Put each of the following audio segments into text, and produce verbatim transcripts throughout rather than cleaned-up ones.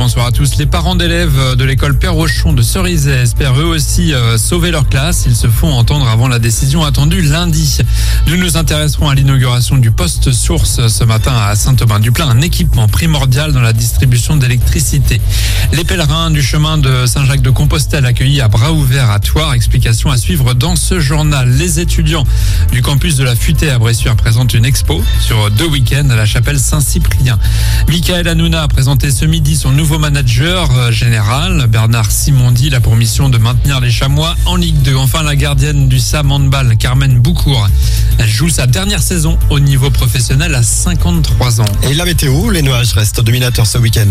bonsoir à tous. Les parents d'élèves de l'école Perrochon de Cerizay espèrent eux aussi euh, sauver leur classe. Ils se font entendre avant la décision attendue lundi. Nous nous intéresserons à l'inauguration du poste source ce matin à Saint-Aubin-du-Plain, un équipement primordial dans la distribution d'électricité. Les pèlerins du chemin de Saint-Jacques-de-Compostelle accueillis à bras ouverts à Thouars. Explication à suivre dans ce journal. Les étudiants du campus de la Futée à Bressuire présentent une expo sur deux week-ends à la chapelle Saint-Cyprien. Michael Hanouna a présenté ce midi son nouveau manager général. Bernard Simondi, il a pour mission de maintenir les Chamois en Ligue deux. Enfin, la gardienne du S A M handball, Carmen Boucourt, elle joue sa dernière saison au niveau professionnel à cinquante-trois ans. Et la météo, les nuages restent dominateurs ce week-end.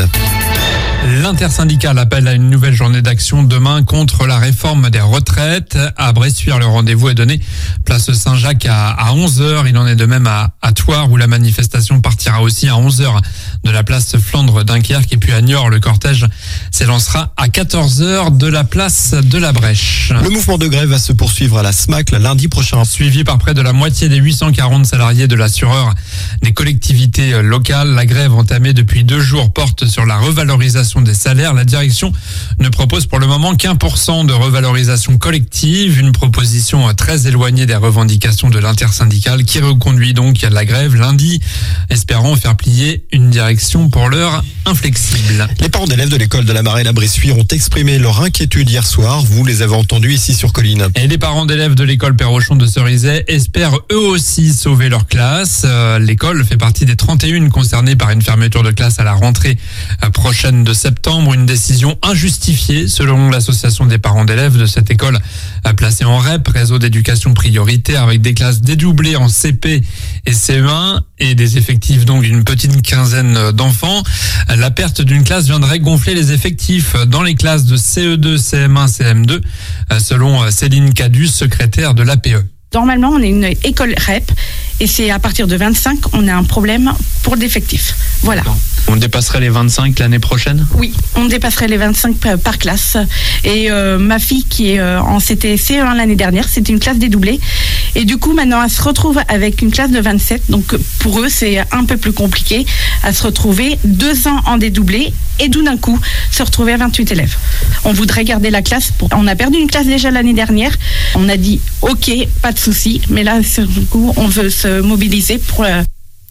L'intersyndicale appelle à une nouvelle journée d'action demain contre la réforme des retraites. À Bressuire, le rendez-vous est donné place Saint-Jacques à onze heures. Il en est de même à, à Thouars où la manifestation partira aussi à onze heures de la place Flandre-Dunkerque. Et puis à Niort, le cortège s'élancera à quatorze heures de la place de la Brèche. Le mouvement de grève va se poursuivre à la S M A C lundi prochain. Suivi par près de la moitié des huit cent quarante salariés de l'assureur des collectivités locales. La grève entamée depuis deux jours porte sur la revalorisation des salaires. La direction ne propose pour le moment qu'un pour cent de revalorisation collective, une proposition très éloignée des revendications de l'intersyndicale qui reconduit donc la grève lundi, espérant faire plier une direction pour l'heure inflexible. Les parents d'élèves de l'école de la Marelle à Bressuire ont exprimé leur inquiétude hier soir. Vous les avez entendus ici sur Colline. Et les parents d'élèves de l'école Perrochon de Cerizay espèrent eux aussi sauver leur classe. L'école fait partie des trente et un concernées par une fermeture de classe à la rentrée prochaine de septembre. Une décision injustifiée selon l'association des parents d'élèves de cette école placée en R E P, réseau d'éducation prioritaire, avec des classes dédoublées en C P et C E un et des effectifs donc d'une petite quinzaine d'enfants. La perte d'une classe viendrait gonfler les effectifs dans les classes de C E deux, C M un, C M deux, selon Céline Cadus, secrétaire de l'A P E. Normalement, on est une école R E P et c'est à partir de vingt-cinq, on a un problème pour l'effectif. Voilà. On dépasserait les vingt-cinq l'année prochaine ? Oui, on dépasserait les vingt-cinq par classe. Et euh, ma fille qui est euh, en C T C E un l'année dernière, c'était une classe dédoublée. Et du coup, maintenant, elle se retrouve avec une classe de vingt-sept. Donc pour eux, c'est un peu plus compliqué à se retrouver deux ans en dédoublé et tout d'un coup, se retrouver à vingt-huit élèves. On voudrait garder la classe. Pour... On a perdu une classe déjà l'année dernière. On a dit, ok, pas de souci. Mais là, du coup, on veut se mobiliser pour... Euh,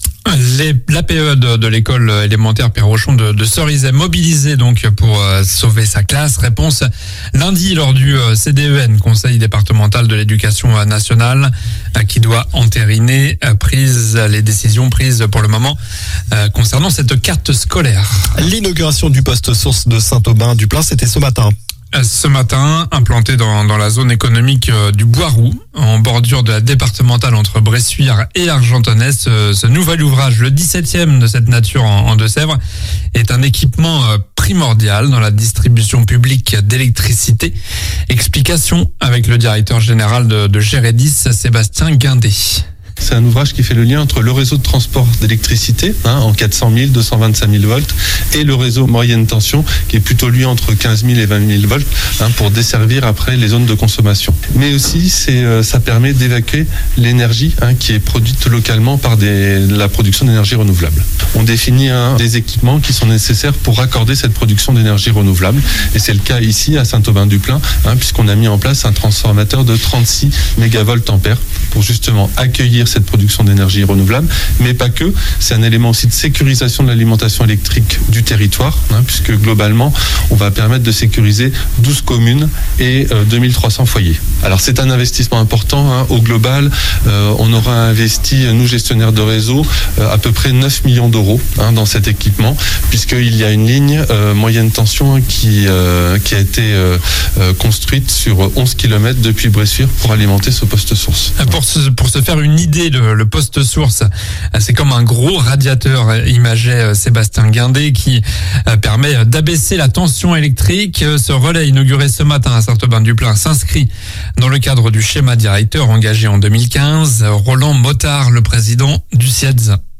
L'A P E de, de l'école élémentaire Perrochon de, de Cerizay mobilisée donc pour euh, sauver sa classe. Réponse lundi lors du euh, C D E N, Conseil départemental de l'éducation nationale, euh, qui doit entériner euh, prise, les décisions prises pour le moment euh, concernant cette carte scolaire. L'inauguration du poste source de Saint-Aubin-du-Plain, c'était ce matin. Ce matin, implanté dans, dans la zone économique du Boiroux, en bordure de la départementale entre Bressuire et Argentonnay, ce, ce nouvel ouvrage, le dix-septième de cette nature en, en Deux-Sèvres, est un équipement primordial dans la distribution publique d'électricité. Explication avec le directeur général de, de Géredis, Sébastien Guindet. C'est un ouvrage qui fait le lien entre le réseau de transport d'électricité hein, en quatre cent mille, deux cent vingt-cinq mille volts et le réseau moyenne tension qui est plutôt lui entre quinze mille et vingt mille volts hein, pour desservir après les zones de consommation. Mais aussi c'est, euh, ça permet d'évacuer l'énergie hein, qui est produite localement par des, la production d'énergie renouvelable. On définit hein, des équipements qui sont nécessaires pour raccorder cette production d'énergie renouvelable et c'est le cas ici à Saint-Aubin-du-Plain hein, puisqu'on a mis en place un transformateur de trente-six mégavolts ampères pour justement accueillir cette production d'énergie renouvelable, mais pas que. C'est un élément aussi de sécurisation de l'alimentation électrique du territoire, hein, puisque globalement, on va permettre de sécuriser douze communes et euh, deux mille trois cents foyers. Alors c'est un investissement important. Hein, au global, euh, on aura investi, nous gestionnaires de réseau, euh, à peu près neuf millions d'euros hein, dans cet équipement, puisqu'il y a une ligne euh, moyenne tension hein, qui, euh, qui a été euh, euh, construite sur onze kilomètres depuis Bressuire pour alimenter ce poste source. Pour se, pour se faire une idée, le, le poste source, c'est comme un gros radiateur, imageait Sébastien Guindet, qui permet d'abaisser la tension électrique. Ce relais inauguré ce matin à Saint-Aubin-du-Plain s'inscrit dans le cadre du schéma directeur engagé en deux mille quinze. Roland Motard, le président du C I E D S.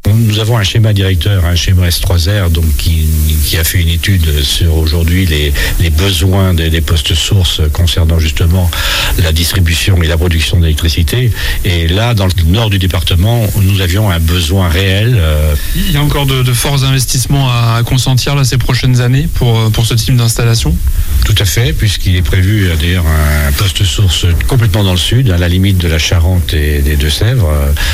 Nous avons un schéma directeur, un schéma S trois R, donc qui, qui a fait une étude sur aujourd'hui les, les besoins des, des postes sources concernant justement la distribution et la production d'électricité. Et là, dans le nord du département, nous avions un besoin réel. Euh... Il y a encore de, de forts investissements à consentir là, ces prochaines années pour, pour ce type d'installation ? Tout à fait, puisqu'il est prévu d'ailleurs un poste source complètement dans le sud, à la limite de la Charente et des Deux-Sèvres.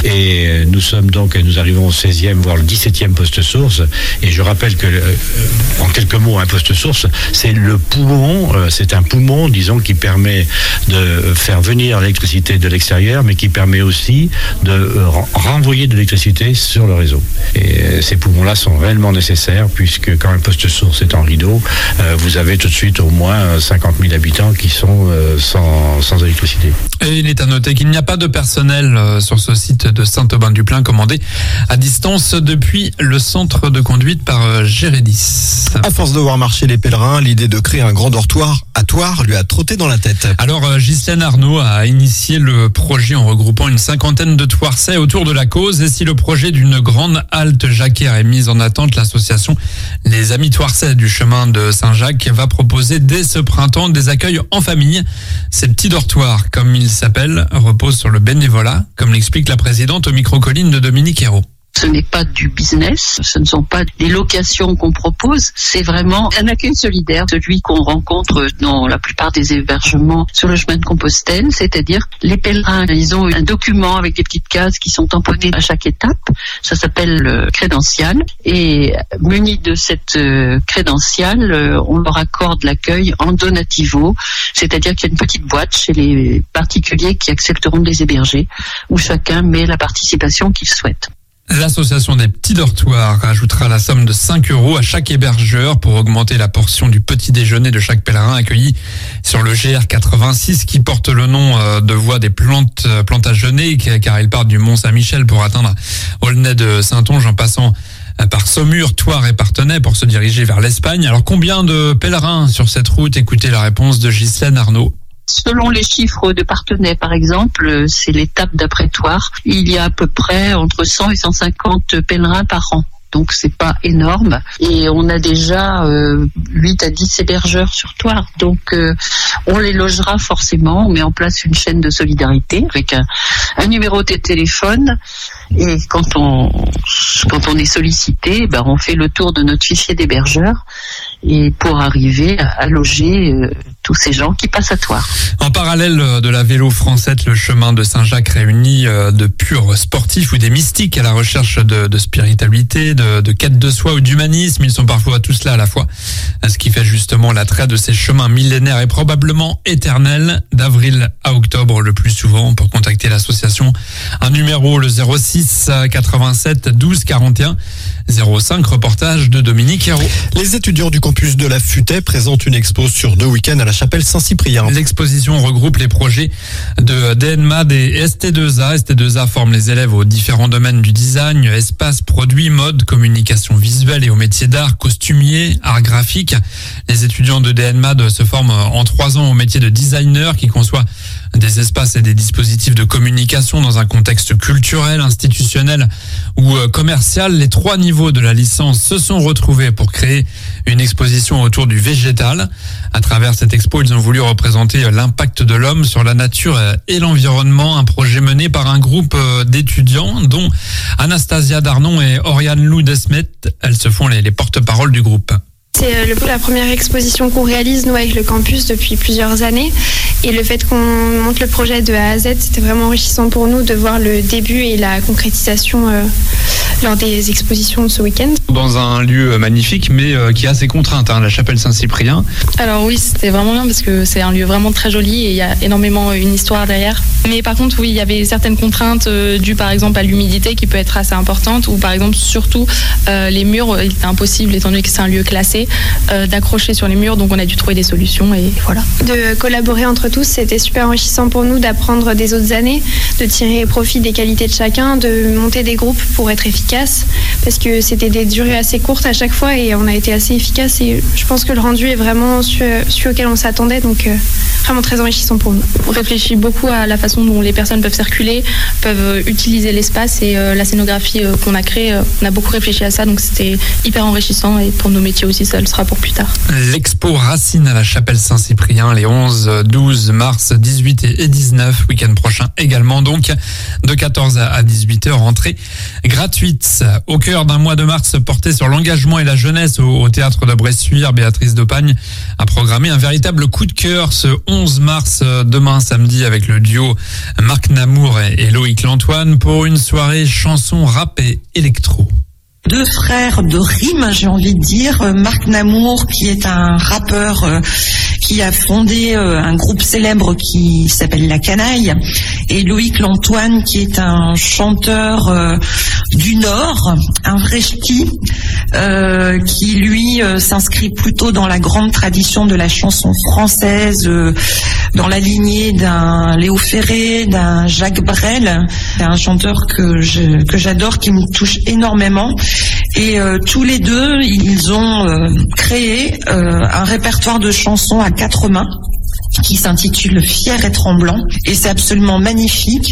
Et nous sommes donc, nous arrivons au seizième, voire le dix-septième poste source. Et je rappelle que, en quelques mots, un poste source, c'est le poumon, c'est un poumon, disons, qui permet de faire venir l'électricité de l'extérieur, mais qui permet aussi de renvoyer de l'électricité sur le réseau. Et ces poumons-là sont réellement nécessaires, puisque quand un poste source est en rideau, vous avez tout de suite au moins cinquante mille habitants qui sont sans, sans électricité. Et il est à noter qu'il n'y a pas de personnel sur ce site de Saint-Aubin-du-Plain commandé à distance depuis le centre de conduite par Gérédis. À force de voir marcher les pèlerins, l'idée de créer un grand dortoir à Thouars lui a trotté dans la tête. Alors Ghislaine Arnaud a initié le projet en regroupant une cinquantaine de Thouarsais autour de la cause. Et si le projet d'une grande halte jacquère est mis en attente, l'association Les Amis Thouarsais du chemin de Saint-Jacques va proposer dès ce printemps des accueils en famille. Ces petits dortoirs, comme ils s'appellent, reposent sur le bénévolat, comme l'explique la présidente au micro-colline de Dominique Hérault. Ce n'est pas du business, ce ne sont pas des locations qu'on propose, c'est vraiment un accueil solidaire, celui qu'on rencontre dans la plupart des hébergements sur le chemin de Compostelle, c'est-à-dire les pèlerins, ils ont un document avec des petites cases qui sont tamponnées à chaque étape, ça s'appelle le crédential, et munis de cette crédential, on leur accorde l'accueil en donativo, c'est-à-dire qu'il y a une petite boîte chez les particuliers qui accepteront de les héberger, où chacun met la participation qu'il souhaite. L'association des petits dortoirs rajoutera la somme de cinq euros à chaque hébergeur pour augmenter la portion du petit déjeuner de chaque pèlerin accueilli sur le G R quatre-vingt-six qui porte le nom de voie des plantes, Plantagenêts car il part du Mont Saint-Michel pour atteindre Aulnay de Saintonge en passant par Saumur, Thouars et Parthenay pour se diriger vers l'Espagne. Alors combien de pèlerins sur cette route? Écoutez la réponse de Ghislaine Arnaud. Selon les chiffres de Parthenay, par exemple, c'est l'étape d'après Thouars, il y a à peu près entre cent et cent cinquante pèlerins par an. Donc c'est pas énorme. Et on a déjà euh, huit à dix hébergeurs sur Thouars. Donc euh, on les logera forcément. On met en place une chaîne de solidarité avec un, un numéro de téléphone. Et quand on quand on est sollicité, ben on fait le tour de notre fichier d'hébergeurs et pour arriver à, à loger euh, tous ces gens qui passent à Thouars. En parallèle de la Vélo Francette, le chemin de Saint-Jacques réunit de purs sportifs ou des mystiques à la recherche de, de spiritualité, de, de quête de soi ou d'humanisme. Ils sont parfois tous là à la fois. Ce qui fait justement l'attrait de ces chemins millénaires et probablement éternels d'avril à octobre le plus souvent. Pour contacter l'association, un numéro le zéro six quatre-vingt-sept douze quarante et un zéro cinq, reportage de Dominique Hérault. Les étudiants du campus de la Futaie présentent une expo sur deux week-ends à la chapelle Saint-Cyprien. L'exposition regroupe les projets de D N M A D et S T deux A. S T deux A forme les élèves aux différents domaines du design, espace, produits, mode, communication visuelle et aux métiers d'art, costumier, art graphique. Les étudiants de D N M A D se forment en trois ans au métier de designer qui conçoit des espaces et des dispositifs de communication dans un contexte culturel, institutionnel ou commercial. Les trois niveaux de la licence se sont retrouvés pour créer une exposition autour du végétal. À travers cette expo, ils ont voulu représenter l'impact de l'homme sur la nature et l'environnement, un projet mené par un groupe d'étudiants dont Anastasia Darnon et Oriane Lou Desmet. Elles se font les, les porte-paroles du groupe. C'est le, la première exposition qu'on réalise, nous, avec le campus depuis plusieurs années. Et le fait qu'on monte le projet de A à Z, c'était vraiment enrichissant pour nous de voir le début et la concrétisation euh, lors des expositions de ce week-end. Dans un lieu magnifique, mais euh, qui a ses contraintes, hein, la chapelle Saint-Cyprien. Alors oui, c'était vraiment bien parce que c'est un lieu vraiment très joli et il y a énormément une histoire derrière. Mais par contre, oui, il y avait certaines contraintes euh, dues par exemple à l'humidité qui peut être assez importante, ou par exemple surtout euh, les murs, il était impossible, étant donné que c'est un lieu classé, euh, d'accrocher sur les murs, donc on a dû trouver des solutions et voilà. De collaborer entre tous, c'était super enrichissant pour nous d'apprendre des autres années, de tirer profit des qualités de chacun, de monter des groupes pour être efficace. efficace parce que c'était des durées assez courtes à chaque fois et on a été assez efficace et je pense que le rendu est vraiment celui, celui auquel on s'attendait, donc euh, vraiment très enrichissant pour nous. On réfléchit beaucoup à la façon dont les personnes peuvent circuler, peuvent utiliser l'espace et euh, la scénographie euh, qu'on a créée, euh, on a beaucoup réfléchi à ça, donc c'était hyper enrichissant et pour nos métiers aussi, ça le sera pour plus tard. L'expo Racine à la Chapelle Saint-Cyprien les onze, douze mars, dix-huit et dix-neuf, week-end prochain également, donc de quatorze à dix-huit heures, entrée gratuite. Au cœur d'un mois de mars porté sur l'engagement et la jeunesse au, au théâtre de Bressuire, Béatrice Dopagne a programmé un véritable coup de cœur ce onze mars, demain samedi, avec le duo Marc Namour et, et Loïc Lantoine pour une soirée chanson rap et électro. Deux frères de rime, j'ai envie de dire. Marc Namour, qui est un rappeur euh, qui a fondé euh, un groupe célèbre qui s'appelle La Canaille, et Loïc Lantoine, qui est un chanteur euh, du Nord, un vrai ch'ti, euh, qui lui euh, s'inscrit plutôt dans la grande tradition de la chanson française, euh, dans la lignée d'un Léo Ferré, d'un Jacques Brel. C'est un chanteur que je, que j'adore, qui me touche énormément. Et euh, tous les deux, ils ont euh, créé euh, un répertoire de chansons à quatre mains qui s'intitule Fier et tremblant, et c'est absolument magnifique.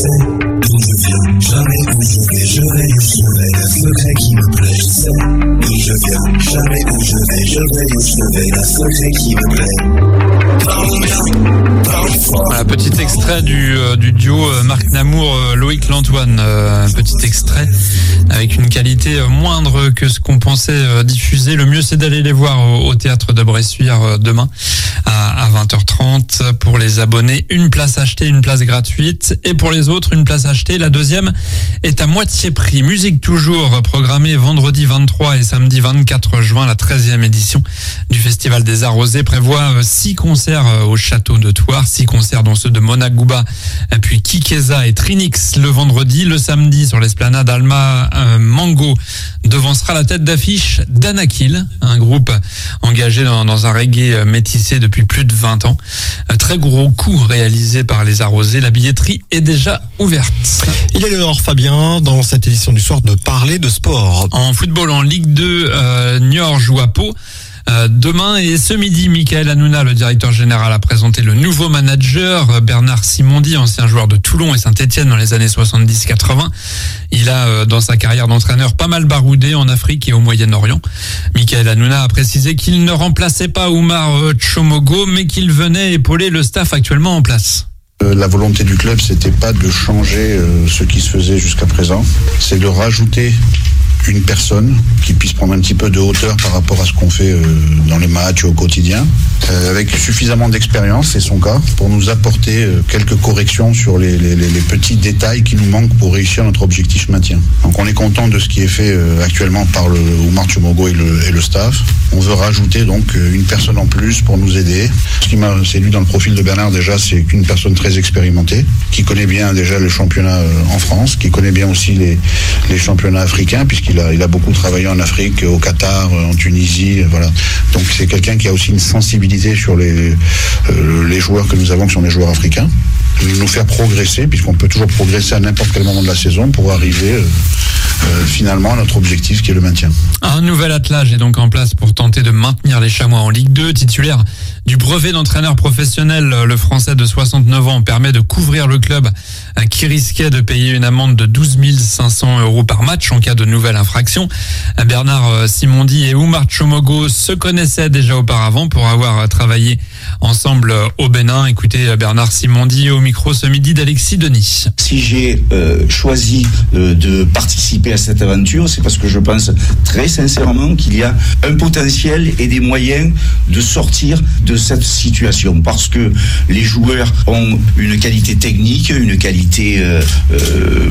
Voilà, petit extrait du, euh, du duo euh, Marc Namour, euh, Loïc Lantoine, euh, petit extrait avec une qualité euh, moindre que ce qu'on pensait euh, diffuser. Le mieux, c'est d'aller les voir au, au théâtre de Bressuire euh, demain à, à vingt heures trente. Pour les abonnés, une place achetée, une place gratuite, et pour les autres, une place achetée. La deuxième est à moitié prix. Musique toujours programmée vendredi vingt-trois et samedi vingt-quatre juin. La treizième édition du Festival des Arrosés prévoit six concerts au château de Thouars, six concerts dont ceux de Mona Gouba, puis Kikeza et Trinix le vendredi. Le samedi, sur l'esplanade, Alma euh, Mango devancera la tête d'affiche d'Anakil, un groupe engagé dans, dans un reggae métissé depuis plus de vingt ans. Un très gros coup réalisé par les Arrosés. La billetterie est déjà ouverte. Il est l'heure, Fabien, dans cette édition du soir, de parler de sport. En football, en Ligue deux, euh, Niort joue à Pau. Euh, demain et ce midi, Michael Hanouna, le directeur général, a présenté le nouveau manager, Bernard Simondi, ancien joueur de Toulon et Saint-Etienne dans les années soixante-dix quatre-vingts. Il a, euh, dans sa carrière d'entraîneur, pas mal baroudé en Afrique et au Moyen-Orient. Michael Hanouna a précisé qu'il ne remplaçait pas Oumar Tchomogo, mais qu'il venait épauler le staff actuellement en place. La volonté du club, c'était pas de changer euh, ce qui se faisait jusqu'à présent, c'est de rajouter une personne qui puisse prendre un petit peu de hauteur par rapport à ce qu'on fait euh, dans les matchs au quotidien, euh, avec suffisamment d'expérience, c'est son cas, pour nous apporter euh, quelques corrections sur les, les, les petits détails qui nous manquent pour réussir notre objectif maintien. Donc on est content de ce qui est fait euh, actuellement par le Oumar Tchomogo et le, et le staff. On veut rajouter donc une personne en plus pour nous aider. Ce qui m'a séduit dans le profil de Bernard déjà, c'est qu'une personne très expérimentée, qui connaît bien déjà le championnat euh, en France, qui connaît bien aussi les, les championnats africains, puisqu'il Il a, il a beaucoup travaillé en Afrique, au Qatar, en Tunisie, voilà. Donc c'est quelqu'un qui a aussi une sensibilité sur les, euh, les joueurs que nous avons, qui sont les joueurs africains. Nous faire progresser, puisqu'on peut toujours progresser à n'importe quel moment de la saison pour arriver euh, euh, finalement à notre objectif qui est le maintien. Un nouvel attelage est donc en place pour tenter de maintenir les Chamois en Ligue deux. Titulaire du brevet d'entraîneur professionnel, le Français de soixante-neuf ans permet de couvrir le club qui risquait de payer une amende de douze mille cinq cents euros par match en cas de nouvelle infraction. Bernard Simondi et Oumar Tchomogo se connaissaient déjà auparavant pour avoir travaillé ensemble au Bénin. Écoutez Bernard Simondi au micro ce midi d'Alexis Denis. Si j'ai euh, choisi euh, de participer à cette aventure, c'est parce que je pense très sincèrement qu'il y a un potentiel et des moyens de sortir de cette situation, parce que les joueurs ont une qualité technique, une qualité euh, euh,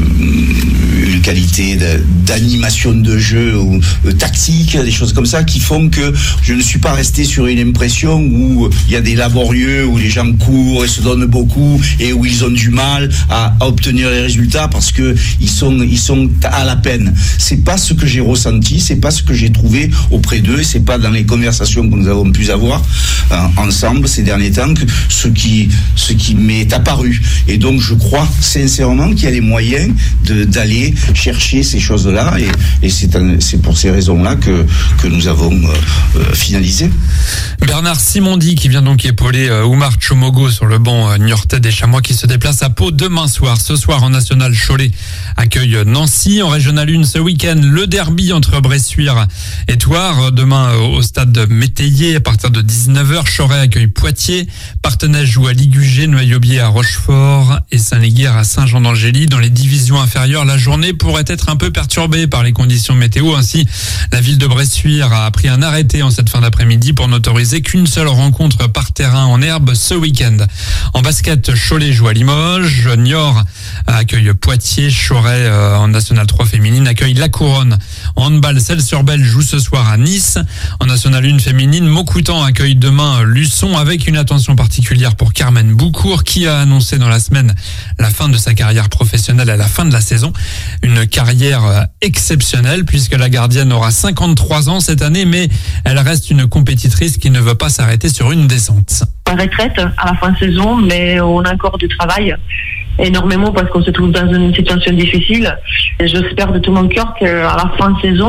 une qualité d'animation de jeu ou euh, tactique, des choses comme ça qui font que je ne suis pas resté sur une impression où il y a des laborieux, où les gens courent et se donnent beaucoup et où ils ont du mal à, à obtenir les résultats parce que ils sont ils sont à la peine. peine. C'est pas ce que j'ai ressenti, c'est pas ce que j'ai trouvé auprès d'eux, c'est pas dans les conversations que nous avons pu avoir euh, ensemble ces derniers temps que ce qui, ce qui m'est apparu. Et donc je crois sincèrement qu'il y a les moyens de, d'aller chercher ces choses-là et, et c'est, un, c'est pour ces raisons-là que, que nous avons euh, euh, finalisé. Bernard Simondi qui vient donc épauler euh, Oumar Tchomogo sur le banc euh, niortais des Chamois qui se déplace à Pau demain soir. Ce soir en National, Cholet accueille Nancy. En Régional un ce week-end, le derby entre Bressuire et Thouars. Demain euh, au stade Métayer à partir de dix-neuf heures. Choret accueille Poitiers. Partenay joue à Ligugé, Noyaubier à Rochefort et Saint-Léguer à Saint-Jean-d'Angély. Dans les divisions inférieures, la journée pourrait être un peu perturbée par les conditions météo. Ainsi, la ville de Bressuire a pris un arrêté en cette fin d'après-midi pour n'autoriser qu'une seule rencontre par terrain en herbe ce week-end. En basket, Cholet joue à Limoges, Niort accueille Poitiers, Choret euh, en National trois féminine accueille La Couronne. En handball, Celles-sur-Belle joue ce soir à Nice. En National un féminine, Maucoutan accueille demain Luçon avec une attention particulière pour Carmen Boucourt qui a annoncé dans la semaine la fin de sa carrière professionnelle à la fin de la saison. Une carrière exceptionnelle puisque la gardienne aura cinquante-trois ans cette année, mais elle reste une compétitrice qui ne veut pas s'arrêter sur une descente. En retraite à la fin de saison, mais on a encore du travail énormément parce qu'on se trouve dans une situation difficile. Et j'espère de tout mon cœur qu'à la fin de saison,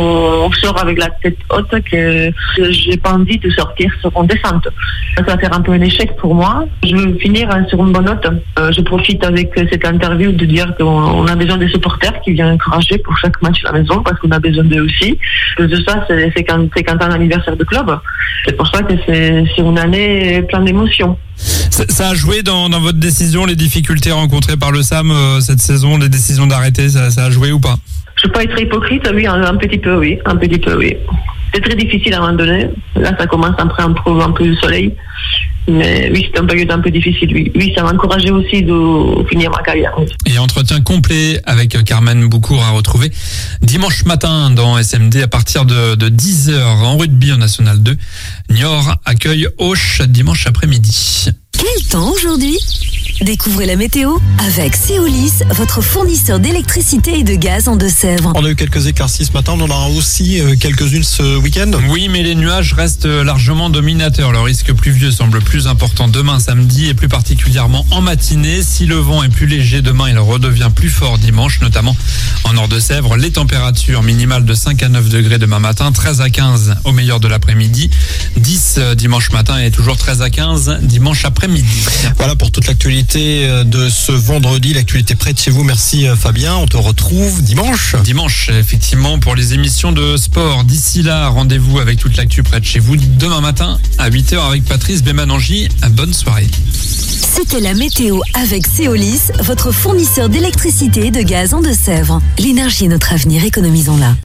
on sort avec la tête haute, que j'ai pas envie de sortir sur une descente. Ça va faire un peu un échec pour moi. Je veux finir sur une bonne note. Je profite avec cette interview de dire qu'on a besoin des supporters qui viennent encourager pour chaque match à la maison parce qu'on a besoin d'eux aussi. En plus de ça, c'est, c'est, quand, c'est quand un anniversaire de club. C'est pour ça que c'est, c'est une année pleine d'émotions. Ça, ça a joué dans, dans votre décision, les difficultés rencontrées par le S A M euh, cette saison, les décisions d'arrêter, ça, ça a joué ou pas? Je ne veux pas être hypocrite, oui, un, un petit peu, oui, un petit peu, oui. C'est très difficile à un moment donné. Là, ça commence après un peu, un peu de soleil. Mais oui, c'est une période un peu difficile, oui. Oui, ça m'a encouragé aussi de finir ma carrière. Oui. Et entretien complet avec Carmen Boucourt à retrouver dimanche matin dans S M D à partir de, de dix heures en rugby en National deux. Niort accueille Auch dimanche après-midi. Quel temps aujourd'hui ? Découvrez la météo avec Seolis, votre fournisseur d'électricité et de gaz en Deux-Sèvres. On a eu quelques éclaircies ce matin, on en aura aussi quelques-unes ce week-end. Oui, mais les nuages restent largement dominateurs. Le risque pluvieux semble plus important demain samedi et plus particulièrement en matinée. Si le vent est plus léger demain, il redevient plus fort dimanche, notamment en Nord-de-Sèvres. Les températures minimales de cinq à neuf degrés demain matin, treize à quinze au meilleur de l'après-midi, dix dimanche matin et toujours treize à quinze dimanche après-midi. Voilà pour toute l'actualité de ce vendredi, l'actualité près de chez vous. Merci Fabien, on te retrouve dimanche. Dimanche, effectivement, pour les émissions de sport. D'ici là, rendez-vous avec toute l'actu près de chez vous demain matin à huit heures avec Patrice Bémanangi. Bonne soirée. C'était la météo avec Seolis, votre fournisseur d'électricité et de gaz en Deux-Sèvres. L'énergie est notre avenir, économisons-la.